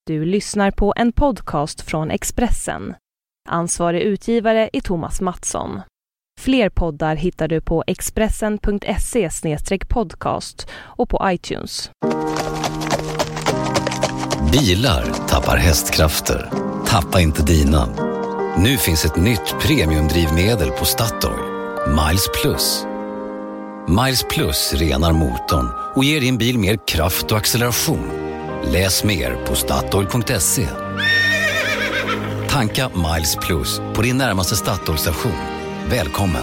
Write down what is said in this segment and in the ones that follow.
Du lyssnar på en podcast från Expressen. Ansvarig utgivare är Thomas Mattsson. Fler poddar hittar du på expressen.se/podcast och på iTunes. Bilar tappar hästkrafter. Tappa inte dina. Nu finns ett nytt premiumdrivmedel på Statoil. Miles Plus. Miles Plus renar motorn och ger din bil mer kraft och acceleration. Läs mer på Statoil.se. Tanka Miles Plus på din närmaste Statoil-station. Välkommen!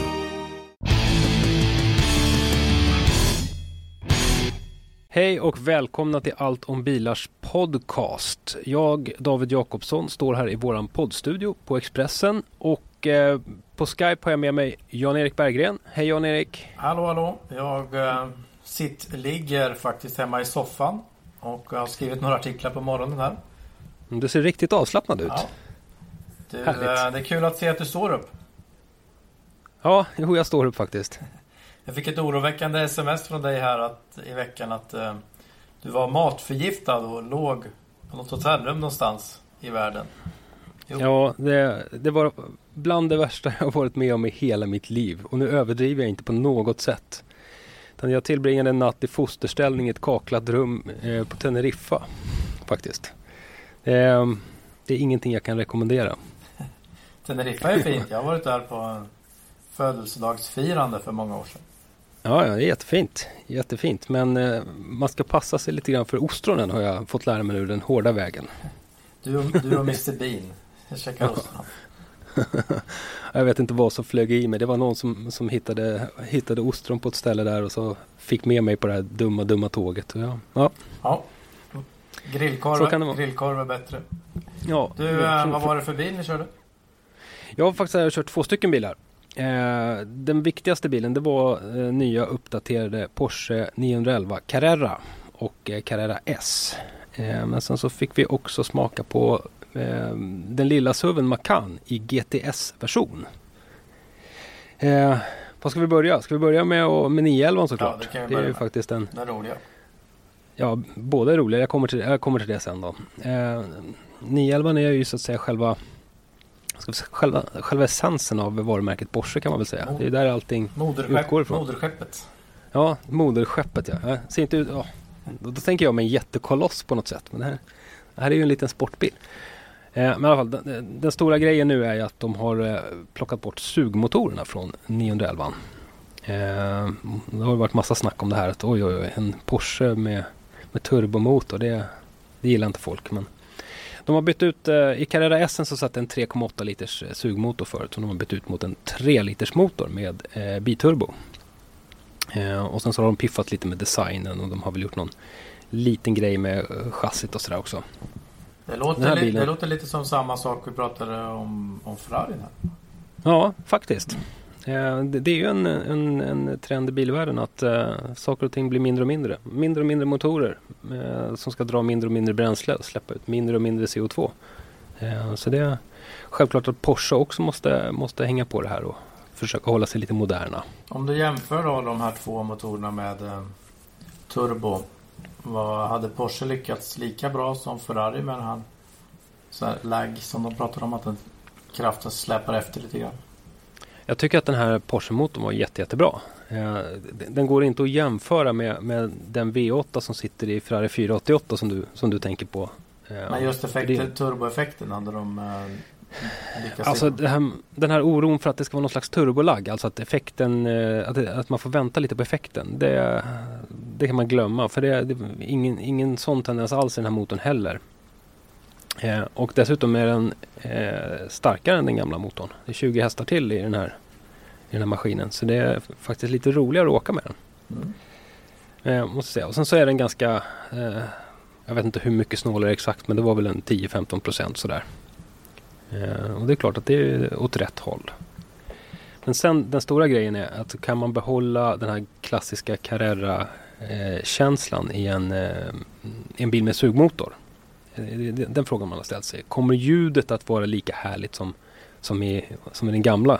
Hej och välkomna till Allt om bilars podcast. Jag, David Jakobsson, står här i våran poddstudio på Expressen och på Skype har jag med mig Jan-Erik Berggren. Hej Jan-Erik! Hallå! Jag ligger faktiskt hemma i soffan och har skrivit några artiklar på morgonen här. Du ser riktigt avslappnad ut. Ja. Det är kul att se att du står upp. Ja, jag står upp faktiskt. Jag fick ett oroväckande sms från dig här i veckan att du var matförgiftad och låg på något hotellrum någonstans i världen. Jo. Ja, det var bland det värsta jag har varit med om i hela mitt liv. Och nu överdriver jag inte på något sätt. Jag tillbringade en natt i fosterställning i ett kaklat rum på Teneriffa faktiskt. Det är ingenting jag kan rekommendera. Teneriffa är fint. Jag har varit där på en födelsedagsfirande för många år sedan. Ja, det är jättefint. Jättefint. Men man ska passa sig lite grann för ostronen har jag fått lära mig nu den hårda vägen. Du och Mr. Bean. Jag checkar ostron. Jag vet inte vad som flög i mig. Det var någon som hittade ostron på ett ställe där och så fick med mig på det här dumma tåget. Ja. Grillkorv är bättre. Ja. Du, vad var det för bil ni körde? Jag har faktiskt kört 2 stycken bilar. Den viktigaste bilen det var nya uppdaterade Porsche 911 Carrera och Carrera S. Men sen så fick vi också smaka på den lilla SUVen Macan i GTS-version. Vad ska vi börja? Ska vi börja med 911 såklart? Ja, det är ju faktiskt den roliga. Ja, båda är roliga. Jag kommer till det sen då. 911 är ju så att säga själva essensen av varumärket Porsche kan man väl säga. Det är där allting utgår ifrån. Moderskeppet. Ja, moderskeppet ja. Ser inte ut, ja. Då tänker jag mig en jättekoloss på något sätt. Men det här är ju en liten sportbil. Men i alla fall, den stora grejen nu är ju att de har plockat bort sugmotorerna från 911. Det har varit massa snack om det här. Att en Porsche med turbomotor, det gillar inte folk. Men de har bytt ut, i Carrera S så satt en 3,8 liters sugmotor förut. Så de har bytt ut mot en 3 liters motor med biturbo. Och sen så har de piffat lite med designen och de har väl gjort någon liten grej med chassit och sådär också. Det låter lite som samma sak vi pratade om Ferrari här. Ja, faktiskt. Det är ju en trend i bilvärlden att saker och ting blir mindre och mindre. Mindre och mindre motorer som ska dra mindre och mindre bränsle och släppa ut mindre och mindre CO2. Så det är självklart att Porsche också måste hänga på det här och försöka hålla sig lite moderna. Om du jämför då de här 2 motorerna med turbo, hade Porsche lyckats lika bra som Ferrari med den här så här lag som de pratade om att den kraften släpar efter lite grann? Jag tycker att den här Porsche-motorn var jättebra. Den går inte att jämföra med den V8 som sitter i Ferrari 488 som du tänker på. Men just turboeffekten hade de lyckats. Alltså den här oron för att det ska vara någon slags turbolag, alltså att effekten, att man får vänta lite på effekten, det kan man glömma. För det är ingen sån tendens alls i den här motorn heller. Och dessutom är den starkare än den gamla motorn. Det är 20 hästar till i den här maskinen. Så det är faktiskt lite roligare att åka med den. Måste säga. Och sen så är den ganska, jag vet inte hur mycket snålare exakt, men det var väl en 10-15% sådär. Och det är klart att det är åt rätt håll. Men sen den stora grejen är att kan man behålla den här klassiska Carrera-känslan i en bil med sugmotor. Den frågan man har ställt sig. Kommer ljudet att vara lika härligt som i den gamla?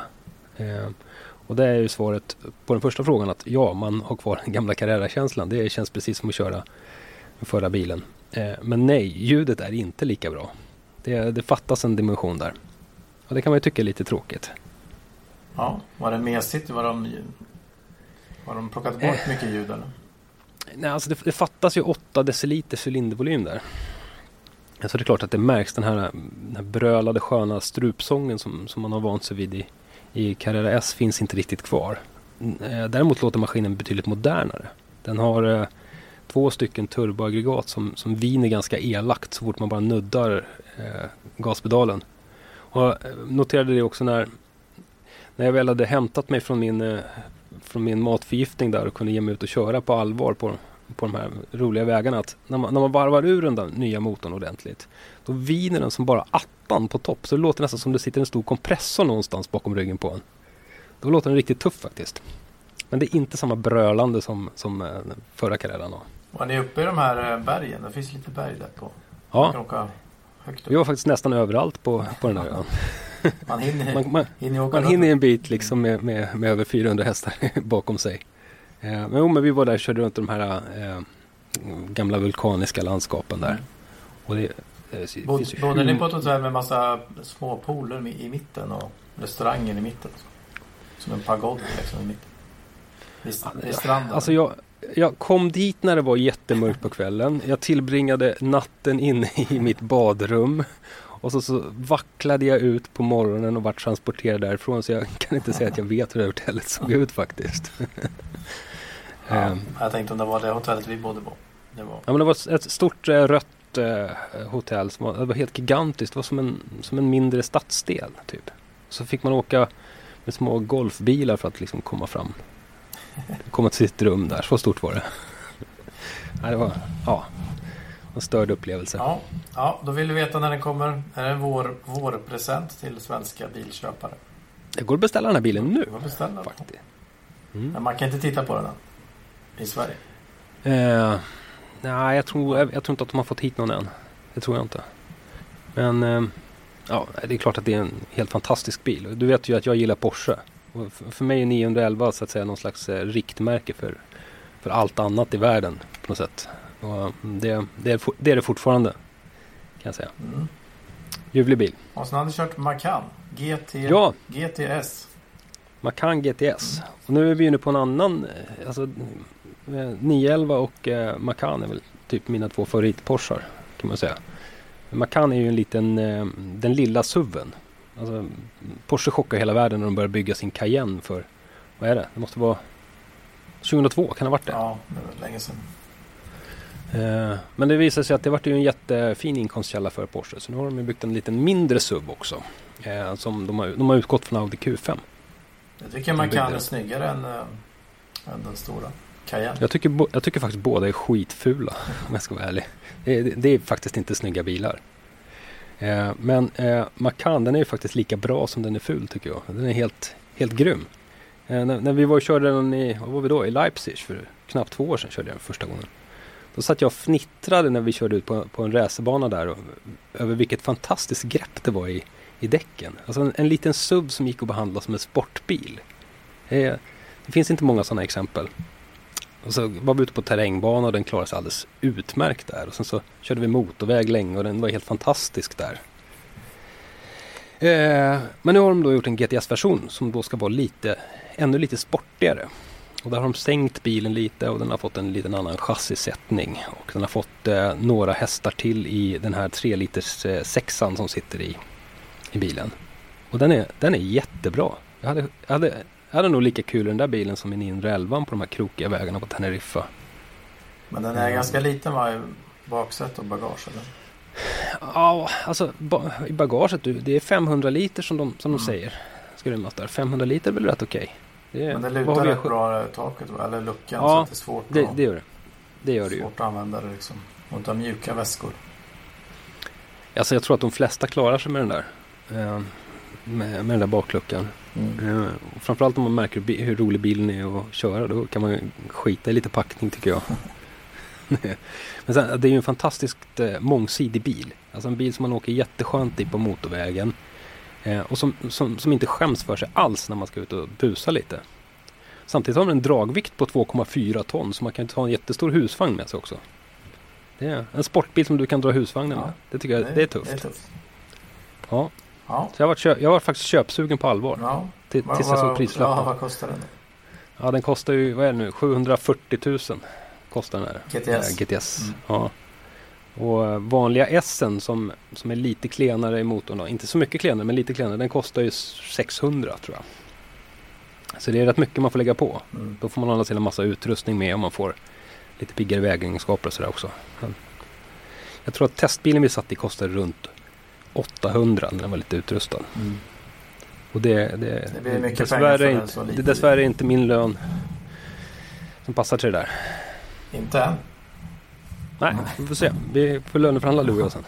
Och det är ju svaret på den första frågan att ja, man har kvar den gamla Carrera-känslan. Det känns precis som att köra den förra bilen. Men nej, ljudet är inte lika bra. Det fattas en dimension där. Och det kan man ju tycka är lite tråkigt. Ja, var det mesigt? Var de plockat bort mycket ljud eller? Nej, alltså det fattas ju 8 deciliter cylindervolym där. Så det är klart att det märks den här brölade sköna strupsången som man har vant sig vid i Carrera S finns inte riktigt kvar. Däremot låter maskinen betydligt modernare. Den har 2 stycken turboaggregat som viner ganska elakt så fort man bara nuddar gaspedalen. Och noterade det också när jag väl hade hämtat mig från min matförgiftning där och kunde ge mig ut och köra på allvar på de här roliga vägarna, att när man varvar ur den där nya motorn ordentligt, då viner den som bara attan på topp, så det låter nästan som det sitter en stor kompressor någonstans bakom ryggen på en. Då låter den riktigt tuff faktiskt. Men det är inte samma brölande som förra Carreran. Var ni uppe i de här bergen? Det finns lite berg där på. Ja, högt upp. vi var faktiskt nästan överallt på den där ön. Man hinner en bit liksom med över 400 hästar bakom sig. Men vi var där och körde runt de här gamla vulkaniska landskapen där. Och bodde ni på ett hotell med massa små pooler i mitten och restaurangen i mitten? Som en pagod liksom i mitten. Vid stranden. Alltså jag kom dit när det var jättemörkt på kvällen. Jag tillbringade natten inne i mitt badrum. Och så vacklade jag ut på morgonen och vart transporterad därifrån. Så jag kan inte säga att jag vet hur det hotellet såg ut faktiskt. Jag tänkte om det var det hotellet vi bodde på. Ja, men det var ett stort rött hotell. Det var helt gigantiskt. Det var som en mindre stadsdel typ. Så fick man åka med små golfbilar för att liksom komma till sitt rum där. Så stort var det. Det var en störd upplevelse. Ja, då vill du veta när den kommer. Är det en vårpresent till svenska bilköpare? Det går att beställa den här bilen nu. Faktiskt. Men man kan inte titta på den än i Sverige. Nej, jag tror inte att de har fått hit någon än. Det tror jag inte. Men det är klart att det är en helt fantastisk bil. Du vet ju att jag gillar Porsche. Och för mig är 911 så att säga någon slags riktmärke för allt annat i världen på något sätt. Och det är det fortfarande, kan jag säga. Ljuvlig bil. Och sen hade du kört Macan GTS. Macan GTS. Och nu är vi inne på en annan, alltså 911 och Macan är väl typ mina 2 favoritporschar, kan man säga. Macan är ju den lilla SUVen. Alltså, Porsche chockar hela världen när de börjar bygga sin Cayenne för, vad är det? Det måste vara 2002, kan det ha varit det? Ja, det var länge sedan. Men det visar sig att det var ju en jättefin inkomstkälla för Porsche. Så nu har de byggt en liten mindre SUV också. Som de har utgått från Audi Q5. Jag tycker Macan är snyggare än den stora Cayenne. Jag tycker faktiskt båda är skitfula, om jag ska vara ärlig. Det är faktiskt inte snygga bilar. Men Macan, den är ju faktiskt lika bra som den är ful, tycker jag. Den är helt grym. När vi körde den i Leipzig för knappt 2 år sedan, körde jag den första gången. Då satt jag och fnittrade när vi körde ut på en racerbana där över vilket fantastiskt grepp det var i däcken. Alltså en liten SUV som gick att behandla som en sportbil. Det finns inte många sådana exempel. Och så var vi ute på terrängbana och den klarade sig alldeles utmärkt där. Och sen så körde vi motorväg länge och den var helt fantastisk där. Men nu har de då gjort en GTS-version som då ska vara ännu lite sportigare. Och där har de sänkt bilen lite och den har fått en liten annan chassisättning. Och den har fått några hästar till i den här 3-liters sexan som sitter i bilen. Och den är jättebra. Jag hade nog lika kul i den där bilen som i 911 på de här krokiga vägarna på Teneriffa. Men den är ganska liten, va? I baksätt och bagage, eller? Ja, alltså i bagaget, det är 500 liter som de säger. Ska du där. 500 liter är väl rätt okej. Men det lutar rätt bra taket, eller luckan, ja, så att det är svårt det gör det. Det gör det ju. Svårt att använda det liksom. Och inte ha mjuka väskor. Alltså jag tror att de flesta klarar sig med den där. Med den där bakluckan. Framförallt om man märker hur rolig bilen är att köra, då kan man skita i lite packning, tycker jag. Men sen, det är ju en fantastiskt mångsidig bil. Alltså en bil som man åker jätteskönt i på motorvägen. Och som inte skäms för sig alls när man ska ut och busa lite. Samtidigt har den en dragvikt på 2,4 ton, så man kan ta en jättestor husvagn med sig också. Det är en sportbil som du kan dra husvagnen med. Det tycker jag det är tufft. Det är tufft. Ja. Ja. Så jag var faktiskt köpsugen på allvar. Ja. Tills jag såg prislappen. Ja, vad kostar den? Ja, den kostar ju, vad är det nu? 740 000 kostar den här. GTS. Ja. Och vanliga S'en som är lite klenare i motorn då. Inte så mycket klenare, men lite klenare. Den kostar ju 600 tror jag. Så det är rätt mycket man får lägga på. Då får man hålla till en massa utrustning med och man får lite piggare vägegenskaper och sådär också. Men jag tror att testbilen vi satt i kostade runt 800 när den var lite utrustad. Och det blir mycket dessvärre inte min lön som passar till det där. Inte än. Nej, vi får se. Vi får löneförhandla du och jag sen.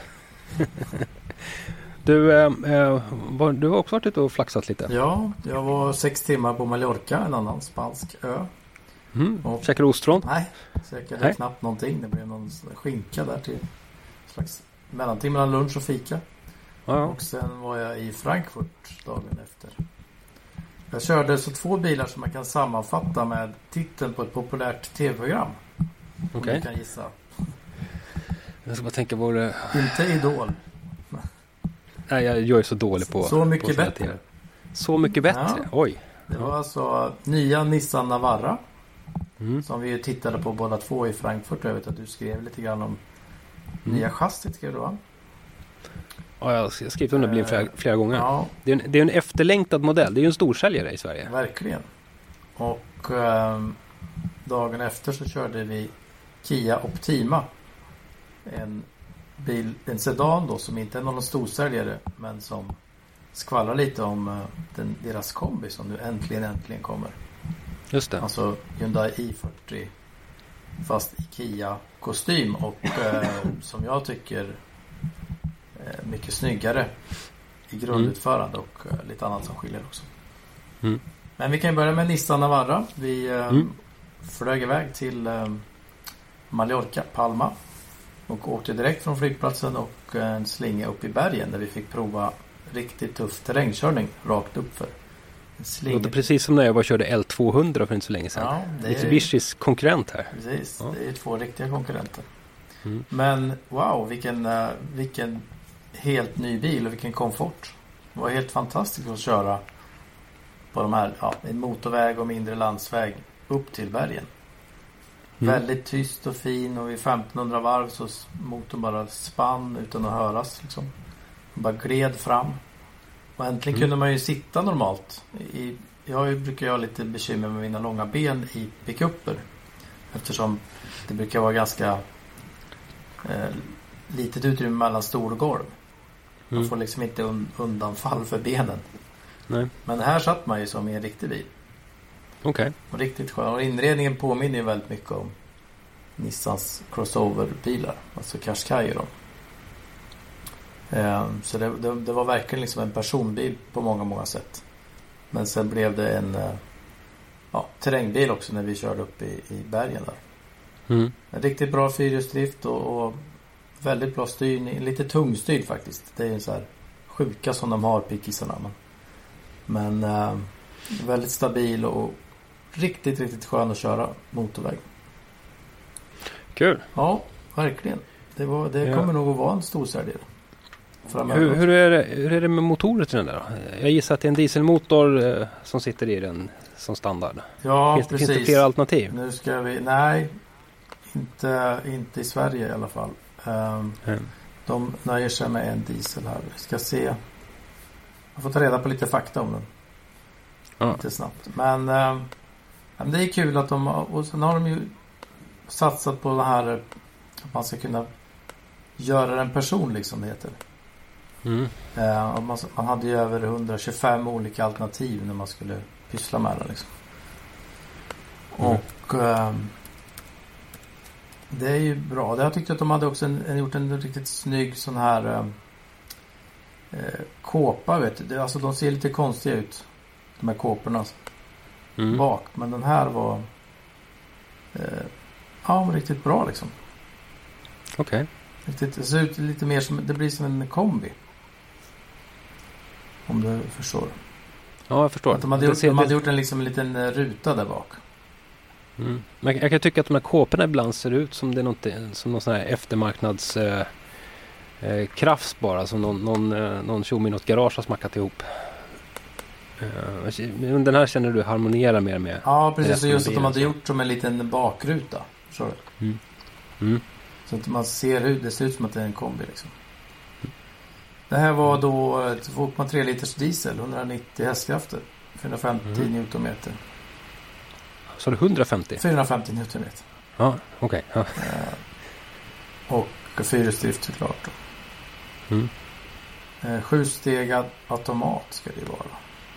Du har också varit ute och flaxat lite. Ja, jag var 6 timmar på Mallorca, en annan spansk ö. Käkade ostron? Nej, käkade knappt någonting. Det blev någon skinka där till slags mellanting mellan lunch och fika. Ja. Och sen var jag i Frankfurt dagen efter. Jag körde så 2 bilar som man kan sammanfatta med titeln på ett populärt tv-program. Okej. Du kan gissa. Jag ska bara tänka på det. Inte Idol. Nej, jag är så dålig på Så mycket på bättre. Så mycket bättre? Ja. Oj. Det var alltså nya Nissan Navara. Som vi tittade på båda två i Frankfurt. Jag vet att du skrev lite grann om nya chassit, skrev du va? Ja, jag har skrivit under bilen flera gånger. Ja. Det är en efterlängtad modell. Det är ju en storsäljare i Sverige. Verkligen. Och dagen efter så körde vi Kia Optima. En sedan då som inte är någon storsäljare men som skvallrar lite om deras kombi som nu äntligen kommer. Just det. Alltså Hyundai i40 fast i Kia-kostym och som jag tycker mycket snyggare i grundutförande och lite annat som skiljer också. Men vi kan ju börja med Nissan Navara. Vi flög iväg till Mallorca, Palma och åkte direkt från flygplatsen och en slinga upp i bergen där vi fick prova riktigt tuff terrängkörning rakt upp för. Det låter precis som när jag var körde L200 för inte så länge sedan. Ja, det är Mitsubishis konkurrent här. Precis, det är 2 riktiga konkurrenter. Men wow, vilken helt ny bil och vilken komfort. Det var helt fantastiskt att köra på de här, en motorväg och mindre landsväg upp till bergen. Väldigt tyst och fin och vid 1500 varv så motorn bara spann utan att höras liksom. Bara gled fram. Och äntligen kunde man ju sitta normalt. Brukar jag ha lite bekymmer med mina långa ben i pick-upper. Eftersom det brukar vara ganska litet utrymme mellan stol och golv. Man får liksom inte undanfall för benen. Nej. Men här satt man ju som i en riktig bil. Okej. Och riktigt skön. Och inredningen påminner ju väldigt mycket om Nissans crossover-bilar. Alltså Qashqai då. Så det var verkligen liksom en personbil på många sätt. Men sen blev det en terrängbil också när vi körde upp i bergen där. En riktigt bra fyrhjulsdrift och väldigt bra styrning. Lite tungstyrd faktiskt. Det är en så här sjuka som de har pickisarna. Men väldigt stabil och riktigt skön att köra motorväg. Kul. Ja, verkligen. Det kommer nog att vara en stor säljare. Hur är det med motorer till den där då? Jag gissar att det är en dieselmotor som sitter i den som standard. Ja, finns precis. Finns det fler alternativ? Nu ska vi... Nej, inte i Sverige i alla fall. De nöjer sig med en diesel här. Vi ska se. Jag får ta reda på lite fakta om den. Lite snabbt. Men det är kul att och sen har de ju satsat på det här att man ska kunna göra den personlig som det heter. Man hade ju över 125 olika alternativ när man skulle pyssla med det liksom. Och det är ju bra. Jag tyckte att de hade också gjort en riktigt snygg sån här kåpa, vet du. Alltså de ser lite konstiga ut, de här kåporna bak. Men den här var var riktigt bra liksom. Okej. Det ser ut lite mer som, det blir som en kombi. Om du förstår. Ja, jag förstår. Att de hade gjort en liksom en liten ruta där bak. Men jag kan tycka att de här kåporna ibland ser ut som det är någon sån här eftermarknads krafts bara, som någon tjomme i något garage har smackat ihop. Men den här känner du harmonierar mer med? Ja, precis. Så just att de hade gjort som en liten bakruta. Förstår du? Så att man ser hur det ser ut som att det är en kombi liksom. Det här var då 2,3 liters diesel, 190 hästkrafter, 450 newtonmeter. Så det 150? 450 newtonmeter. Ja, okej. Ja. Och fyrhjulsdrift såklart. 7-stegad automat ska det vara.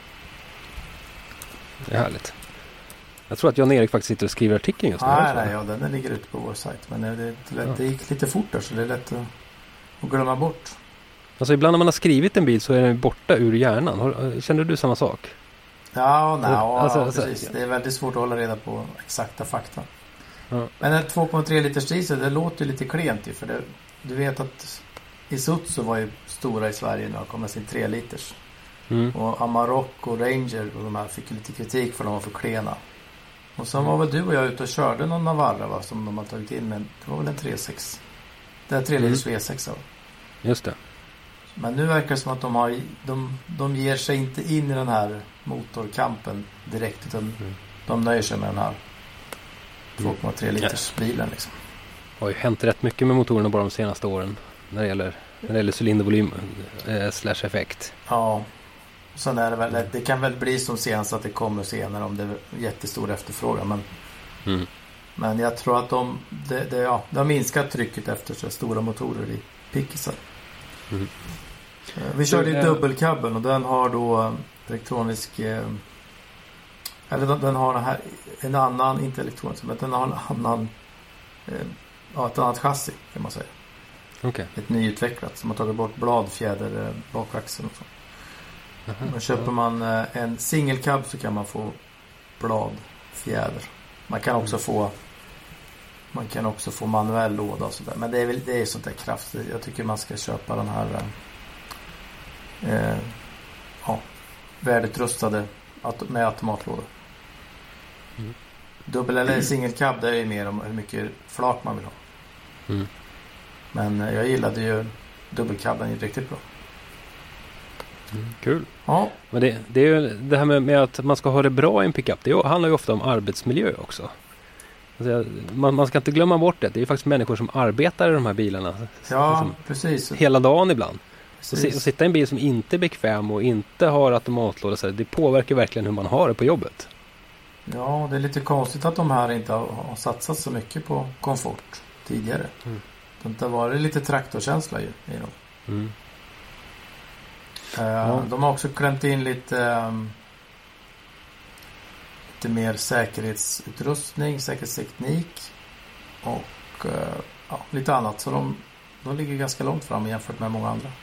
Det är härligt. Jag tror att Jan-Erik faktiskt sitter och skriver artikeln just nu. Nej, den ligger ute på vår sajt. Men det gick lite fort där, så det är lätt att glömma bort. Alltså ibland när man har skrivit en bil så är den borta ur hjärnan. Känner du samma sak? Precis. Det är väldigt svårt att hålla reda på exakta fakta. Ja. Men en 2,3 liters diesel, det låter ju lite klent. För du vet att Isuzu var ju stora i Sverige när de kom med sin 3 liters. Och Amarok och Ranger och de här fick lite kritik för att de var för klena. Och sen var väl du och jag ute och körde någon Navarra som de har tagit in med. Det var väl en 3.6. Det är 3 liters V6 av. Just det. Men nu verkar det som att de ger sig inte in i den här motorkampen direkt, utan de nöjer sig med den här 2,3 liters bilen liksom. Det har ju hänt rätt mycket med motorerna bara de senaste åren när det gäller cylindervolym / effekt. Ja. Sen är det väl, det kan väl bli som senast att det kommer senare om det är jättestor efterfrågan, men jag tror att de har minskat trycket efter så stora motorer i pickisar. Vi körde i dubbelkabeln och den har då elektronisk eller den har den här, en annan, inte elektronisk, men den har en annan ett annat chassi kan man säga. Okay. Ett nyutvecklat som har tagit bort bladfjäder bakaxeln och så. Men köper man en singelcab så kan man få bladfjäder. Man kan också få manuell låda och sådär. Men det är sånt där kraftigt. Jag tycker man ska köpa den här värdutrustade med automatlåda. Dubbel eller singelcab, det är ju mer om hur mycket flak man vill ha. Men jag gillade ju dubbelcabben riktigt bra. Kul. Ja. Men det är ju det här med att man ska ha det bra i en pickup. Det handlar ju ofta om arbetsmiljö också. Alltså, man ska inte glömma bort det. Det är ju faktiskt människor som arbetar i de här bilarna. Ja, precis. Hela dagen ibland. Och Precis. sitta i en bil som inte är bekväm och inte har automatlåda, så det påverkar verkligen hur man har det på jobbet. Ja, det är lite konstigt att de här inte har satsat så mycket på komfort tidigare. Det har varit lite traktorkänsla i dem. De har också klämt in lite mer säkerhetsutrustning, säkerhetsteknik och lite annat. Så de ligger ganska långt fram jämfört med många andra.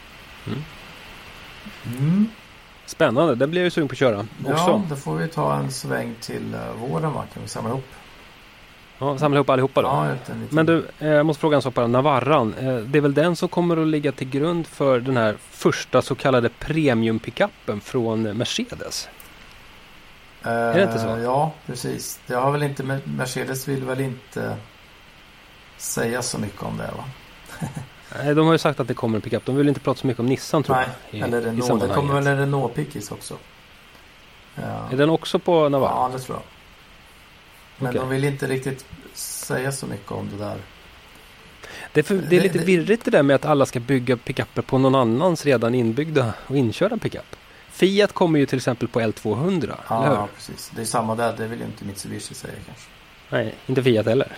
Spännande, det blir jag ju sugen på att köra också. Ja, då får vi ta en sväng till våren, kan vi samla ihop. Ja, samla ihop allihopa då. Ja, men du, jag måste fråga en sak på Navarran. Det är väl den som kommer att ligga till grund för den här första så kallade premium-pickuppen från Mercedes? Är det inte så? Ja, precis. Det har väl inte, Mercedes vill väl inte säga så mycket om det, va? Nej, de har ju sagt att det kommer en pickup. De vill inte prata så mycket om Nissan, tror jag. Eller Renault. Det kommer väl en Renault-pickis också. Ja. Är den också på Navarra? Ja, det tror jag. Men de vill inte riktigt säga så mycket om det där. Det är lite virrigt det där med att alla ska bygga pickupper på någon annans redan inbyggda och inkörda pickup. Fiat kommer ju till exempel på L200. Ja, precis. Det är samma där. Det vill ju inte Mitsubishi säga kanske. Nej, inte Fiat heller.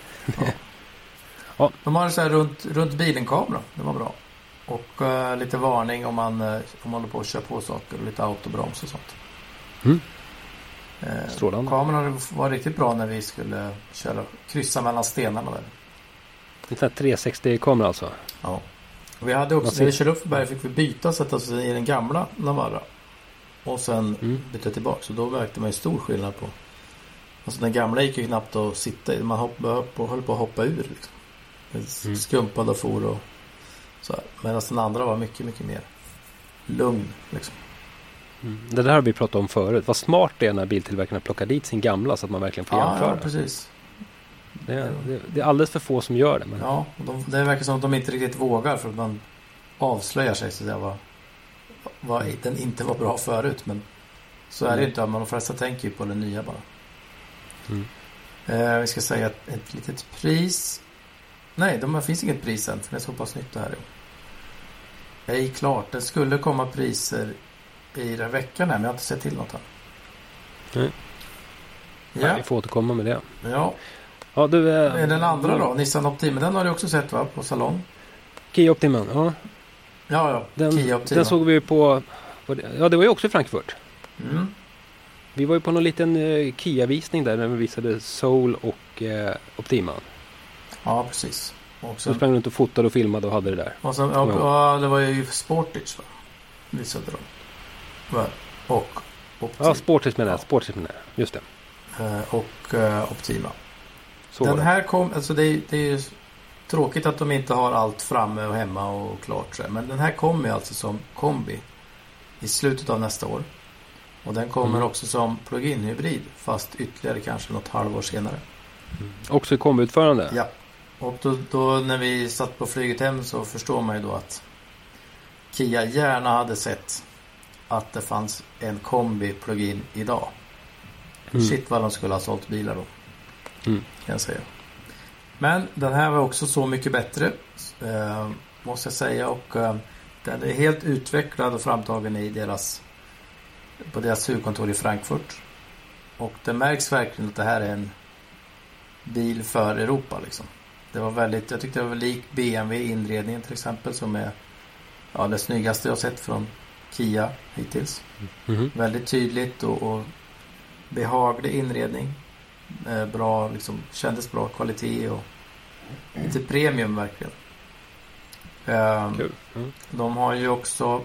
Ja. De har så här runt bilen-kamera. Det var bra. Och lite varning om man håller på att köra på saker. Och lite autobroms och sånt. Strålande. Kameran var riktigt bra när vi skulle kryssa mellan stenarna där. En sån här 360-kamera alltså? Ja. Och vi hade också, när vi körde upp för berg fick vi sätta oss i den gamla Navarra. Och sen byta tillbaka. Så då märkte man ju stor skillnad på. Alltså den gamla gick ju knappt att sitta i. Man höll på att hoppa ur liksom. Skumpade och for och så här. Medan den andra var mycket, mycket mer lugn liksom. Det där har vi pratat om förut. Vad smart det är när biltillverkarna plockar dit sin gamla så att man verkligen får jämföra. Ja, precis. Det är alldeles för få som gör det. Men... Ja, det verkar som att de inte riktigt vågar för att man avslöjar sig så att vad den inte var bra förut. Men så är det inte. De flesta tänker ju på den nya bara. Vi ska säga ett litet pris. Nej, det finns inget pris än för det är så pass nytt det här. Det är klart, det skulle komma priser i den veckan här, men jag har inte sett till något här. Ja. Vi får återkomma med det. Ja. Ja, den andra då, Nissan Optima, den har du också sett va, på salong? Kia Optima, ja. Ja, Kia Optima. Den såg vi på ja, det var ju också i Frankfurt. Vi var ju på någon liten Kia-visning där när vi visade Soul och Optima. Ja, precis. Och så sprang runt och fotade och filmade och hade det där. Och så, ja, det var ju Sportage va? Visade de. Och Optima. Ja, Sportage menar jag. Just det. Och Optima. Så den här kom, alltså det är ju tråkigt att de inte har allt framme och hemma och klart. Men den här kommer ju alltså som kombi i slutet av nästa år. Och den kommer också som plug-in hybrid fast ytterligare kanske något halvår senare. Också i kombiutförande? Ja. Och då när vi satt på flyget hem så förstår man ju då att Kia gärna hade sett att det fanns en kombi plug-in idag. Shit vad de skulle ha sålt bilar då. Kan jag säga. Men den här var också så mycket bättre måste jag säga. Och den är helt utvecklad och framtagen på deras huvudkontor i Frankfurt. Och det märks verkligen att det här är en bil för Europa liksom. Det var jag tyckte det var lik BMW-inredningen till exempel som är det snyggaste jag sett från Kia hittills. Väldigt tydligt och behaglig inredning. Bra, liksom, kändes bra kvalitet och lite premium verkligen. Kul. De har ju också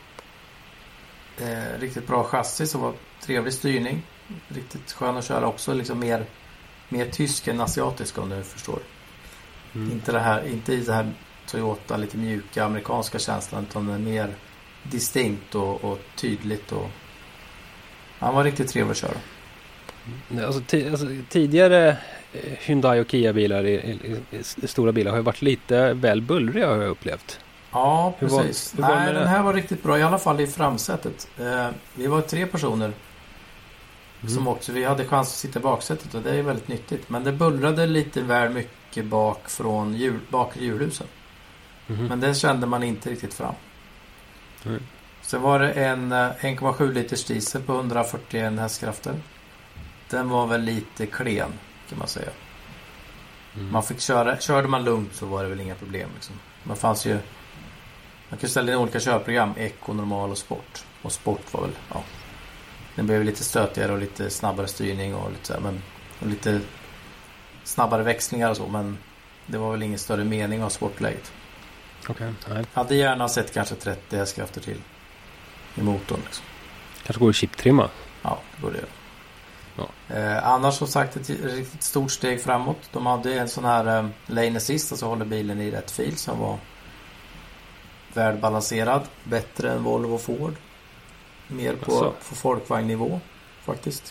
riktigt bra chassi som var trevlig styrning. Riktigt skön att köra också, liksom mer tysk än asiatisk om du förstår. Inte i det här Toyota lite mjuka amerikanska känslan utan den mer distinkt och tydligt och han var riktigt trevlig att köra. Alltså, tidigare Hyundai och Kia-bilar i stora bilar har ju varit lite väl bullriga har jag upplevt. Ja, precis. Nej, den här var riktigt bra, i alla fall i framsätet. Vi var 3 personer som också, vi hade chans att sitta i baksätet och det är väldigt nyttigt. Men det bullrade lite väl mycket bak från bakre hjulhusen. Men det kände man inte riktigt fram. Så var det en 1,7 liters diesel på 141 hästkrafter. Den var väl lite klen kan man säga. Man fick körde man lugnt så var det väl inga problem liksom. Man kunde ställa in olika körprogram, Eco, normal och sport. Och sport var väl, den blev lite stötigare och lite snabbare styrning och lite så här, men och lite snabbare växlingar och så, men det var väl ingen större mening av sportläget. Okej. Hade gärna sett kanske 30 hästkrafter till i motorn liksom. Kanske går det chiptrimma. Ja, det går det. Ja. Annars som sagt ett riktigt stort steg framåt. De hade en sån här lane assist, alltså håller bilen i rätt fil som var välbalanserad, bättre än Volvo och Ford. Mer på folkvagnnivå faktiskt.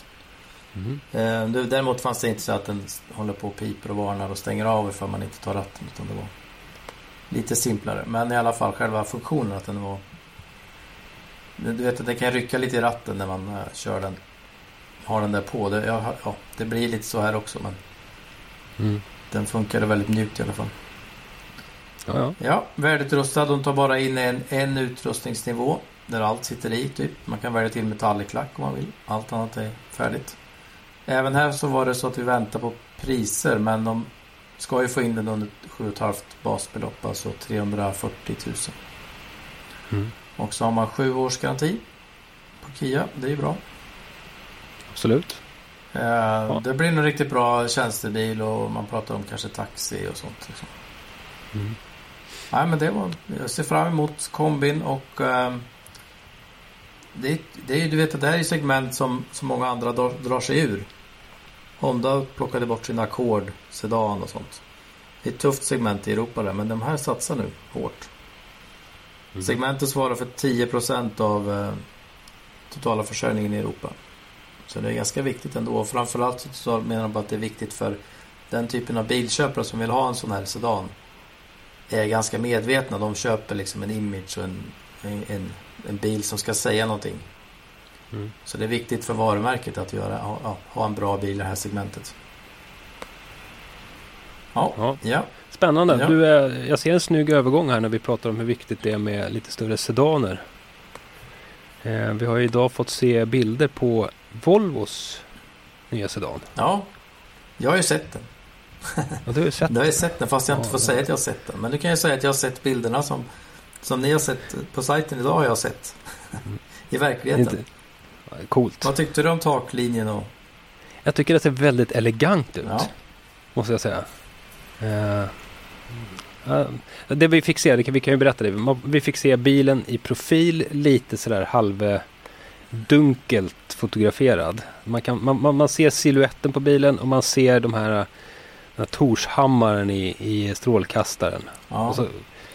Däremot fanns det inte så att den håller på och piper och varnar och stänger av ifall man inte tar ratten, utan det var lite simplare. Men i alla fall själva funktionen att den var, du vet att den kan rycka lite i ratten när man kör den, har den där på. Det blir lite så här också, men den funkade väldigt mjukt i alla fall. Ja, välutrustad. De tar bara in en utrustningsnivå där allt sitter i typ. Man kan välja till metalliklack om man vill. Allt annat är färdigt. Även här så var det så att vi väntar på priser, men de ska ju få in den under 7,5 basbelopp, alltså 340 000. Och så har man 7 års garanti på Kia. Det är ju bra. Absolut. Det blir en riktigt bra tjänstebil och man pratar om kanske taxi och sånt liksom. Nej, men jag ser fram emot kombin och det är, du vet att det här är segment som många andra drar sig ur. Honda plockade bort sin Accord, sedan och sånt. Det är ett tufft segment i Europa där, men de här satsar nu hårt. Segmentet svarar för 10% av totala försörjningen i Europa. Så det är ganska viktigt ändå. Och framförallt så menar de att det är viktigt för den typen av bilköpare som vill ha en sån här sedan. Är ganska medvetna. De köper liksom en image och en bil som ska säga någonting. Så det är viktigt för varumärket att ha en bra bil i det här segmentet. Ja. Spännande. Ja. Jag ser en snygg övergång här när vi pratar om hur viktigt det är med lite större sedaner. Vi har ju idag fått se bilder på Volvos nya sedan. Ja, jag har ju sett den. Ja, du har ju sett den. Jag har ju sett den fast jag inte får säga att jag har sett den. Men du kan ju säga att jag har sett bilderna som ni har sett på sajten idag har jag sett. I verkligheten. Coolt. Vad tyckte du om taklinjen? Och... Jag tycker det ser väldigt elegant ut. Ja. Måste jag säga. Det vi fick se, vi kan ju berätta det. Vi fick se bilen i profil lite sådär halvdunkelt fotograferad. Man ser siluetten på bilen och man ser den här Torshammaren i strålkastaren. Ja. Och så,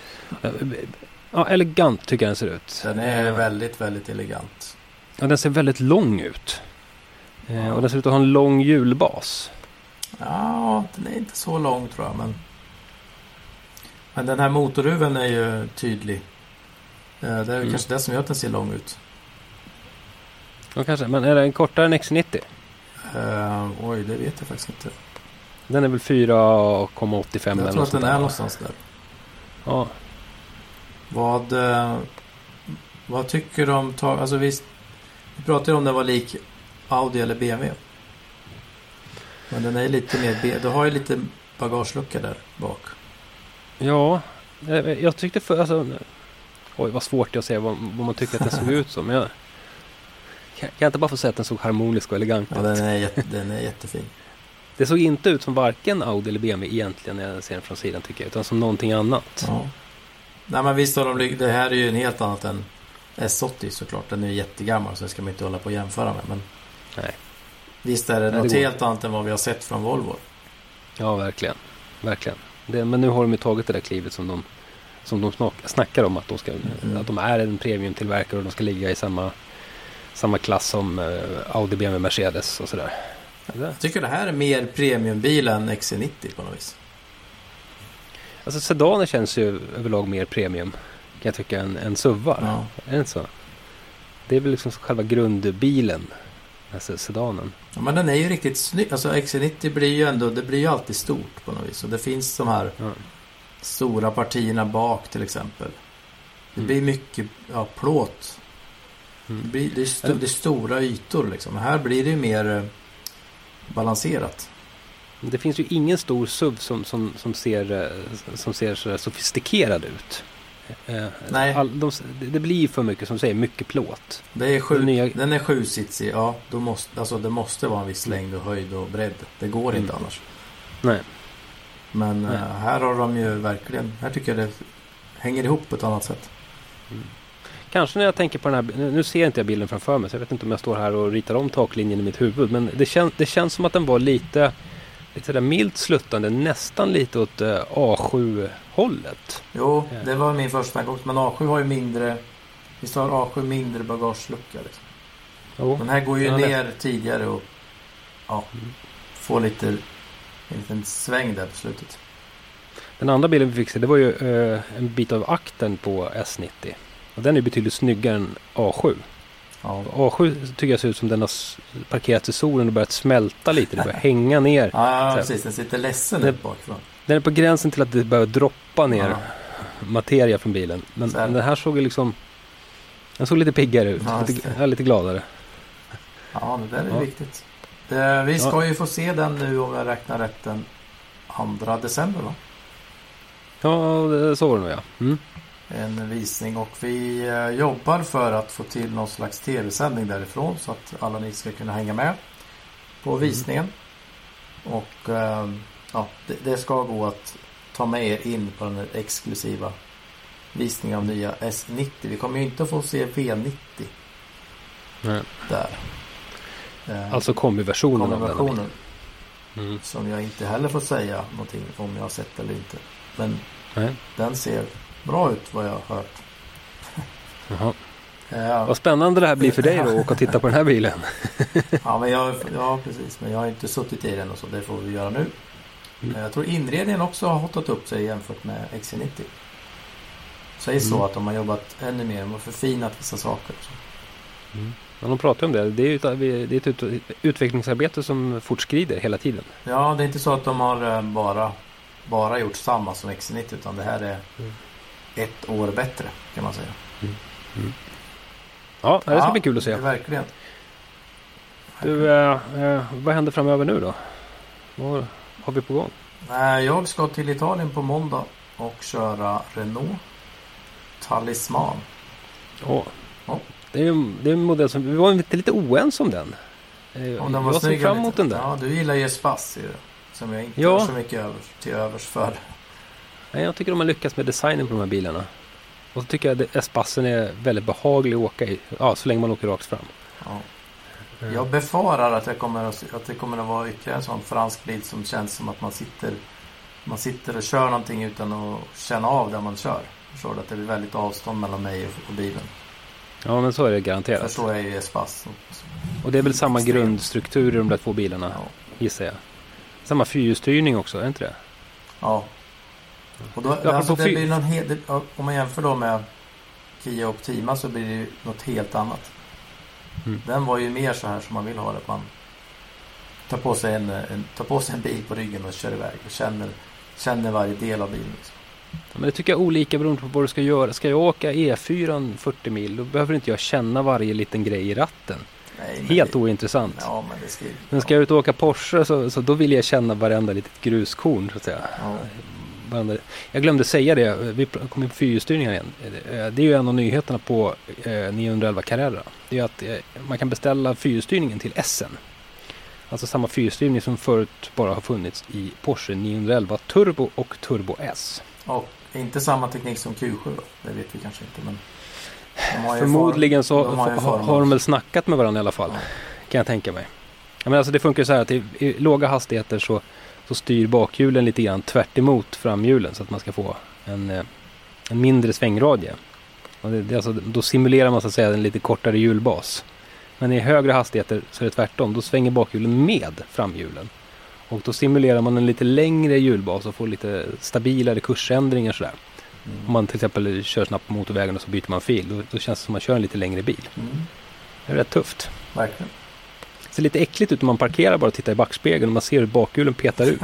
elegant tycker jag den ser ut. Den är väldigt, väldigt elegant. Ja, den ser väldigt lång ut. Och den ser ut att ha en lång hjulbas. Ja, den är inte så lång tror jag. Men den här motorhuven är ju tydlig. Det är kanske det som gör att den ser lång ut. Ja, kanske. Men är den kortare än XC90? Oj, det vet jag faktiskt inte. Den är väl 4,85 eller jag tror att den är någonstans där. Ja. Vad tycker du om... Alltså vi pratade om den var lik Audi eller BMW. Men den är lite mer... Du har ju lite bagagelucka där bak. Ja, jag tyckte oj, vad svårt att säga vad man tycker att den såg ut som. Men kan jag inte bara få säga att den såg harmonisk och elegant ut? Ja, den är jättefin. Det såg inte ut som varken Audi eller BMW egentligen när jag ser den från sidan tycker jag, utan som någonting annat. Ja. Nej, men visst har det här är ju en helt annat än S80 såklart. Den är ju jättegammal så det ska man inte hålla på att jämföra med. Men nej. Visst är det något helt annat än vad vi har sett från Volvo. Ja, verkligen. Verkligen. Men nu har de ju tagit det där klivet som de snackar om att de är en premiumtillverkare och de ska ligga i samma klass som Audi, BMW, Mercedes och sådär. Jag tycker det här är mer premiumbil än XC90 på något vis. Alltså sedaner känns ju överlag mer premium kan jag tycka än SUVar. Ja. Är det inte så? Det är väl liksom själva grundbilen, alltså sedanen. Ja, men den är ju riktigt snygg. Alltså XC90 blir ju alltid stort på något vis. Och det finns de här stora partierna bak till exempel. Det blir mycket plåt. Det är stora ytor liksom. Här blir det ju mer balanserat. Det finns ju ingen stor SUV som ser så sofistikerad ut. Nej. Det blir för mycket som säger mycket plåt. Den är 7-sitsig. Ja, det måste vara en viss längd och höjd och bredd. Det går inte annars. Nej. Men här har de ju verkligen, här tycker jag det hänger ihop på ett annat sätt. Kanske när jag tänker på den här, nu ser inte jag bilden framför mig så jag vet inte om jag står här och ritar om taklinjen i mitt huvud, men det känns som att den var lite där milt sluttande, nästan lite åt A7-hållet. Jo, det var min första gång, men A7 har ju mindre, visst har A7 mindre bagagelucka liksom. Den här går ju ner tidigare och får en liten sväng där på slutet. Den andra bilen vi fick se, det var ju en bit av akten på S90. Och den är betydligt snyggare än A7. Ja. A7 tycker jag ser ut som den har parkerat i solen och börjat smälta lite. Det börjar hänga ner. Ja, precis. Den sitter ledsen där bakifrån. Den är på gränsen till att det börjar droppa ner materia från bilen. Men den här såg ju liksom... Den såg lite piggare ut. Lite gladare. Ja, det där är viktigt. Vi ska ju få se den nu om jag räknar rätt den 2 december va? Ja, så var det nog En visning och vi jobbar för att få till någon slags tv-sändning därifrån så att alla ni ska kunna hänga med på visningen. Och det ska gå att ta med er in på den här exklusiva visningen av nya S90. Vi kommer ju inte att få se V90 där. Alltså kombiversionen av den. Som jag inte heller får säga någonting om jag har sett eller inte. Men den ser bra ut vad jag har hört. Jaha. Ja. Vad spännande det här blir för dig då, att åka och titta på den här bilen. Ja, precis. Men jag har inte suttit i den och så. Det får vi göra nu. Jag tror inredningen också har hotat upp sig jämfört med XC90. Sägs så att de har jobbat ännu mer och förfinat vissa saker. Så. Men de pratar om det. Det är ett utvecklingsarbete som fortskrider hela tiden. Ja, det är inte så att de har bara gjort samma som XC90, utan det här är ett år bättre, kan man säga. Ja, det ska bli kul att se. Verkligen. Du, vad händer framöver nu då? Vad har vi på gång? Jag ska till Italien på måndag och köra Renault Talisman. Ja. Det är en modell som vi var lite oense om den. Om den var jag ser fram emot den där. Ja, du gillar ju Espace som jag inte har så mycket till övers för. Nej, jag tycker de har lyckats med designen på de här bilarna. Och så tycker jag att Espacen är väldigt behaglig att åka i. Ja, så länge man åker rakt fram. Ja. Jag befarar att det kommer att vara ytterligare en sån fransk bil som känns som att man sitter och kör någonting utan att känna av där man kör. Förstår du, att det blir väldigt avstånd mellan mig och bilen. Ja, men så är det garanterat. För så är ju Espace. Och det är väl samma grundstruktur i de där två bilarna, gissar jag. Samma fyrhjulsstyrning också, är det inte det? Ja. Och då, alltså det blir någon om man jämför då med Kia Optima så blir det ju något helt annat. Den var ju mer så här som man vill ha det. Att man tar på sig en bil på ryggen och kör iväg och känner varje del av bilen. Liksom. Ja, men det tycker jag är olika beroende på vad du ska göra. Ska jag åka E4 40 mil, då behöver inte jag känna varje liten grej i ratten. Nej, helt ointressant. Ja, men ska jag ut och åka Porsche så då vill jag känna varenda litet gruskorn, så att säga. Ja. Jag glömde säga det, vi kom in på fyrhjulsstyrningen igen. Det är ju en av nyheterna på 911 Carrera. Det är att man kan beställa fyrhjulsstyrningen till S'en. Alltså samma fyrhjulsstyrning som förut bara har funnits i Porsche 911 Turbo och Turbo S. Och inte samma teknik som Q7 då, det vet vi kanske inte. Men förmodligen så har de väl snackat med varandra i alla fall, kan jag tänka mig. Ja, men alltså det funkar så här att i låga hastigheter så styr bakhjulen lite grann tvärt emot framhjulen så att man ska få en mindre svängradie. Och det alltså, då simulerar man så att säga en lite kortare hjulbas. Men i högre hastigheter så är det tvärtom. Då svänger bakhjulen med framhjulen. Och då simulerar man en lite längre hjulbas och får lite stabilare kursändringar sådär. Om man till exempel kör snabbt på motorvägen och så byter man fil. Då känns det som att man kör en lite längre bil. Det är rätt tufft. Verkligen. Det ser lite äckligt ut när man parkerar bara och tittar i backspegeln och man ser hur bakhjulen petar ut.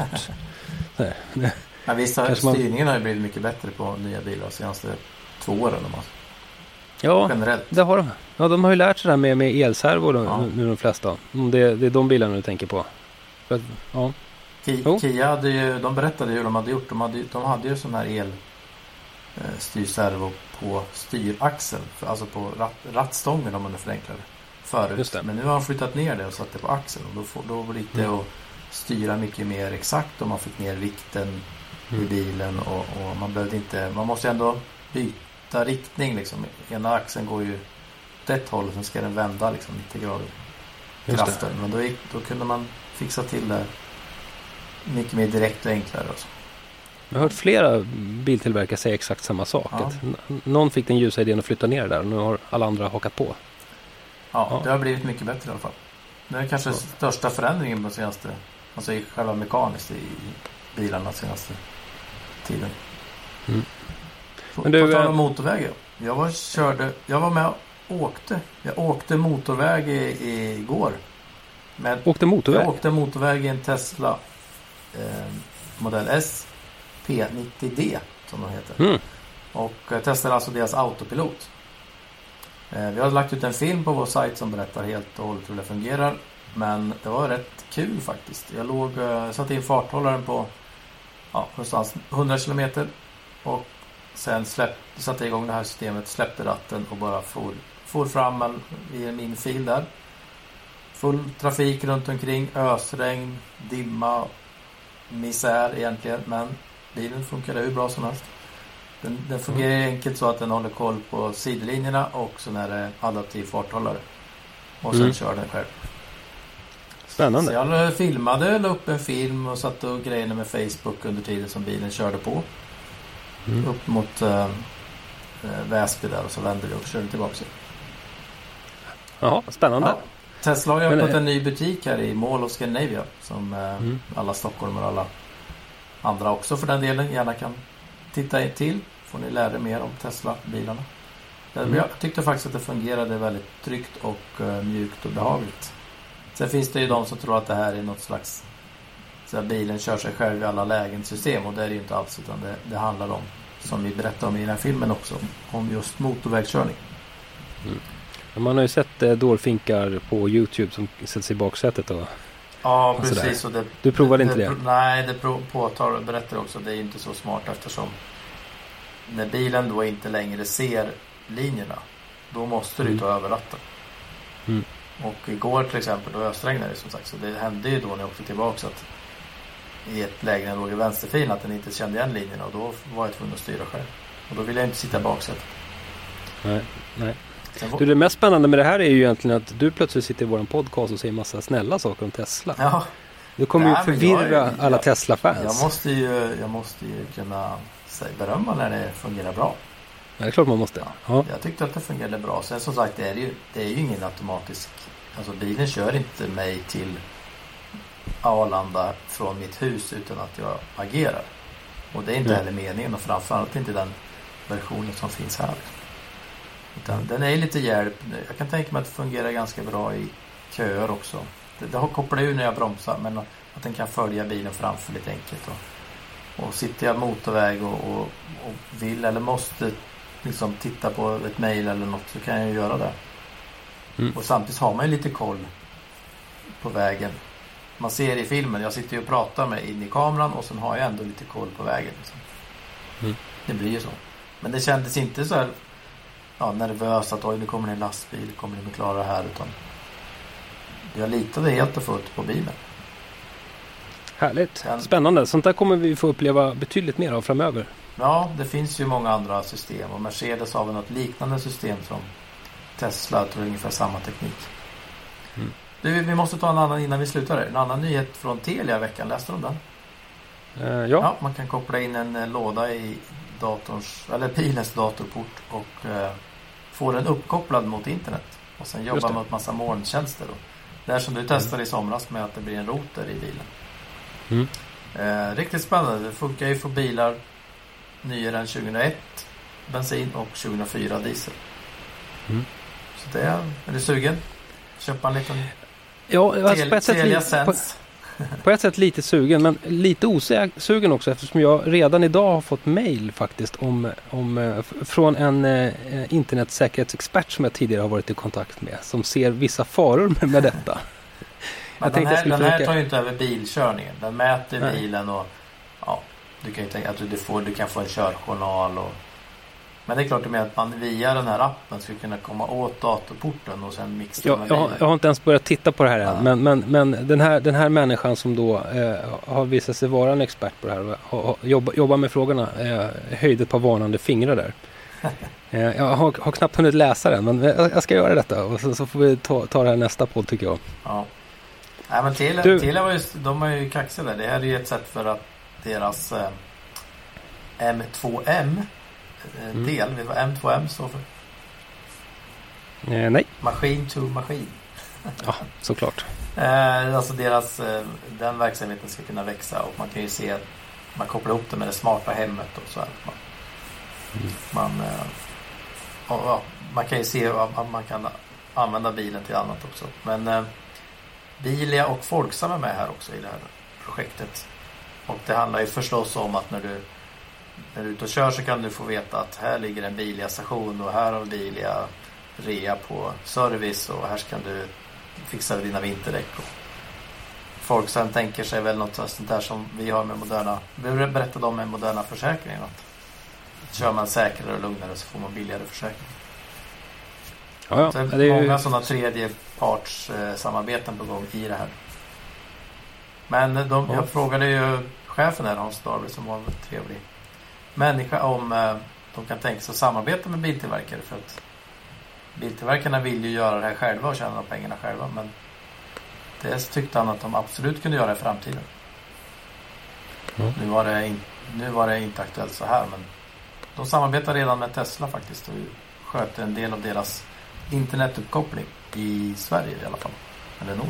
Ja, visst har styrningen har ju blivit mycket bättre på nya bilar de senaste 2 åren. Ja, generellt. Det har de. Ja, de har ju lärt sig det här med elservo nu de flesta. Det är de bilarna du tänker på. Ja. Kia hade ju, de berättade hur de hade gjort. De hade ju sån här styrservo på styraxeln, alltså på rattstången om man är förenklare förut. Men nu har de flyttat ner det och satt det på axeln och då blir det att styra mycket mer exakt och man fick ner vikten i bilen och man behövde inte, man måste ändå byta riktning liksom. Ena axeln går ju åt ett håll och sen ska den vända liksom 90 grader kraften. Men då kunde man fixa till det mycket mer direkt och enklare och så. Jag har hört flera biltillverkare säga exakt samma sak. Ja. Att någon fick den ljusa idén att flytta ner där och nu har alla andra hakat på. Ja, det har blivit mycket bättre i alla fall. Det är kanske största förändringen på senaste, alltså i själva mekaniskt i bilarna senaste tiden. Men du, på tal om motorväg. Jag var med och åkte. Jag åkte motorväg igår. Åkte motorväg? Jag åkte motorväg i en Tesla modell S P90D som de heter. Och testade alltså deras autopilot. Vi har lagt ut en film på vår sajt som berättar helt och hållet hur det fungerar. Men det var rätt kul faktiskt. Jag satte in farthållaren på någonstans 100 km och sen satte jag igång det här systemet, släppte ratten och bara for fram i en minfil där. Full trafik runt omkring, ösregn, dimma, misär egentligen, men bilen funkade hur bra som helst. Den fungerar enkelt så att den håller koll på sidlinjerna och så är det adaptiv farthållare. Och sen kör den själv. Spännande. Så jag filmade, la upp en film och satt och grejade med Facebook under tiden som bilen körde på. Upp mot Väsby där och så vände vi och körde tillbaka. Jaha, spännande. Ja. Tesla har ju öppnat en ny butik här i Mall of Scandinavia som alla stockholmare och alla andra också för den delen gärna kan titta till. Får ni lära er mer om Tesla-bilarna. Jag tyckte faktiskt att det fungerade väldigt tryggt och mjukt och behagligt. Sen finns det ju de som tror att det här är något slags så bilen kör sig själv i alla lägen system, och det är det ju inte alls, utan det handlar om, som vi berättade om i den här filmen också, om just motorvägskörning. Man har ju sett dårfinkar på YouTube som sätts i baksätet och ja, precis. Och du provade inte det? Nej, det berättar också. Det är inte så smart, eftersom när bilen då inte längre ser linjerna, då måste du ta över ratten. Och igår till exempel, då ösregnade det som sagt, så det hände ju då när jag åkte tillbaka att i ett läge när jag låg i vänsterfilen att den inte kände igen linjerna, och då var jag tvungen att styra själv. Och då ville jag inte sitta i baksätet. Nej. Det mest spännande med det här är ju egentligen att du plötsligt sitter i vår podcast och säger massa snälla saker om Tesla. Ja. Du kommer ju förvirra alla Tesla-fans. Jag måste ju kunna berömma när det fungerar bra. Ja, det är klart man måste. Ja. Jag tyckte att det fungerade bra. Sen som sagt, det är ju ingen automatisk... Alltså bilen kör inte mig till Arlanda från mitt hus utan att jag agerar. Och det är inte heller meningen, och framförallt inte den versionen som finns här. Utan den är lite hjälp. Jag kan tänka mig att det fungerar ganska bra i köer också. Det har kopplat ur när jag bromsar, men att den kan följa bilen framför lite enkelt. Och sitter jag motorväg och vill eller måste liksom titta på ett mejl eller något, så kan jag ju göra det. Och samtidigt har man ju lite koll på vägen. Man ser i filmen, jag sitter ju och pratar med in i kameran, och sen har jag ändå lite koll på vägen. Liksom. Det blir ju så. Men det kändes inte så här nervöst att nu kommer det en lastbil, kommer de klara det här, utan jag litade helt och fullt på bilen. Härligt, spännande. Sånt där kommer vi få uppleva betydligt mer av framöver. Ja, det finns ju många andra system, och Mercedes har väl något liknande system som Tesla, tror jag, ungefär samma teknik. Du, vi måste ta en annan innan vi slutar. En annan nyhet från Telia i veckan, läste du om den? Ja, man kan koppla in en låda i bilens datorport och få den uppkopplad mot internet, och sen jobba med en massa molntjänster då. Det är som du testade i somras med att det blir en router i bilen. Riktigt spännande. Det funkar ju för bilar nyare än 2001 bensin och 2004 diesel. Så det är du sugen? Köpa en liten på ett sätt lite sugen, men lite osugen också, eftersom jag redan idag har fått mejl faktiskt från en internetsäkerhetsexpert som jag tidigare har varit i kontakt med, som ser vissa faror med detta. Men den här tar ju inte över bilkörningen. Den mäter bilen, och du kan ju tänka att du kan få en körjournal, men det är klart med att man via den här appen ska kunna komma åt datorporten och sen mixa med bilen. Jag har inte ens börjat titta på det här än, men den här människan som då har visat sig vara en expert på det här och jobbar med frågorna höjde ett par varnande fingrar där. Jag har knappt hunnit läsa den, men jag ska göra detta, och så får vi ta det här nästa podd, tycker jag. Ja. Nej, men Telia de är ju kaxiga där. Det här är ju ett sätt för att deras M2M del, vet du vad M2M står för? Nej. Machine to machine. Ja, såklart. Alltså den verksamheten ska kunna växa, och man kan ju se att man kopplar ihop det med det smarta hemmet och så här. Man kan ju se att man kan använda bilen till annat också. Men Bilia och Folksam är med här också i det här projektet. Och det handlar ju förstås om att när du är ute och kör, så kan du få veta att här ligger en Bilia-station, och här har Bilia rea på service, och här kan du fixa dina vinterdäck. Folksam tänker sig väl något sånt där som vi har med moderna, vi berättade om med moderna försäkringar, att kör man säkrare och lugnare så får man billigare försäkring. Ja, så det är många sådana tredjeparts samarbeten på gång i det här. Men jag frågade ju chefen här, Hans Darby, som var en trevlig människa, om de kan tänka sig att samarbeta med biltillverkare, för att biltillverkarna vill ju göra det här själva och tjäna de pengarna själva, men det tyckte han att de absolut kunde göra i framtiden. Nu var det inte aktuellt så här, men de samarbetar redan med Tesla faktiskt, och sköter en del av deras internetuppkoppling i Sverige i alla fall. Eller Norden.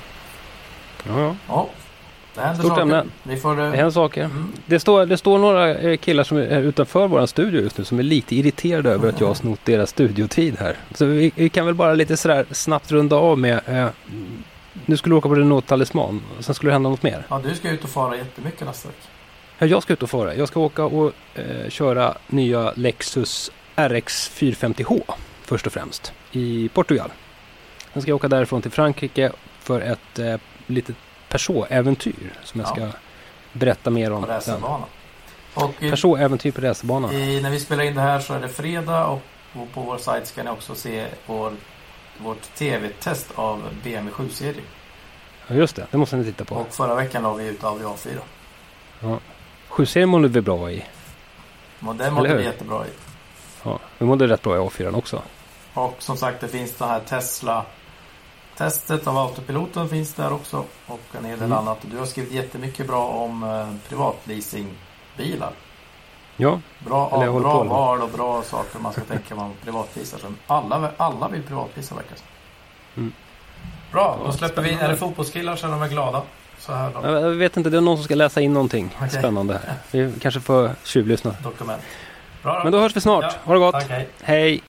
Ja. Det händer stort saker. Ämne. Det händer saker. Det står några killar som är utanför vår studio just nu som är lite irriterade över att jag har snott deras studiotid här. Så vi kan väl bara lite sådär snabbt runda av med nu skulle du åka på Renault Talisman och sen skulle det hända något mer. Ja, du ska ut och fara jättemycket nästa vecka. Ja, jag ska ut och fara. Jag ska åka och köra nya Lexus RX 450H först och främst i Portugal. Sen ska jag åka därifrån till Frankrike för ett litet Peugeot-äventyr som jag ska berätta mer om. På racerbanan. Peugeot-äventyr på racerbanan. När vi spelar in det här så är det fredag och på vår sajt ska ni också se vårt tv-test av BMW 7-serie. Ja, just det. Det måste ni titta på. Och förra veckan la vi ut Audi A4. Ja. 7-serien mådde vi bra i. Den mådde vi jättebra i. Ja, vi mådde rätt bra i A4 också. Och som sagt, det finns det här Tesla-testet av autopiloten finns där också. Och en hel del annat. Du har skrivit jättemycket bra om privatleasingbilar. Ja. Bra val och bra saker man ska tänka på privatleasar. Alla vill privatleasa verkar det. Bra, då släpper vi in. Är det fotbollskillar så är de väl glada. Så här då. Jag vet inte, det är någon som ska läsa in någonting spännande här. Vi kanske får tjuvlyssna. Dokument. Bra. Men då hörs vi snart. Ja. Ha det gott. Tack, hej.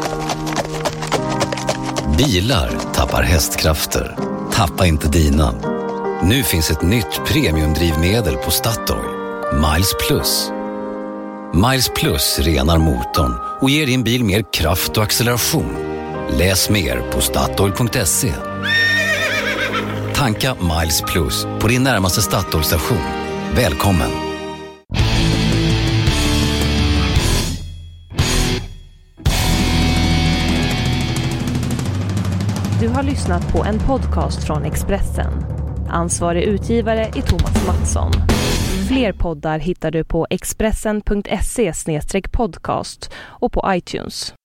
Bilar tappar hästkrafter. Tappa inte dina. Nu finns ett nytt premiumdrivmedel på Statoil. Miles Plus. Miles Plus renar motorn och ger din bil mer kraft och acceleration. Läs mer på Statoil.se. Tanka Miles Plus på din närmaste Statoil-station. Välkommen! Du har lyssnat på en podcast från Expressen. Ansvarig utgivare är Thomas Mattsson. Fler poddar hittar du på expressen.se/podcast och på iTunes.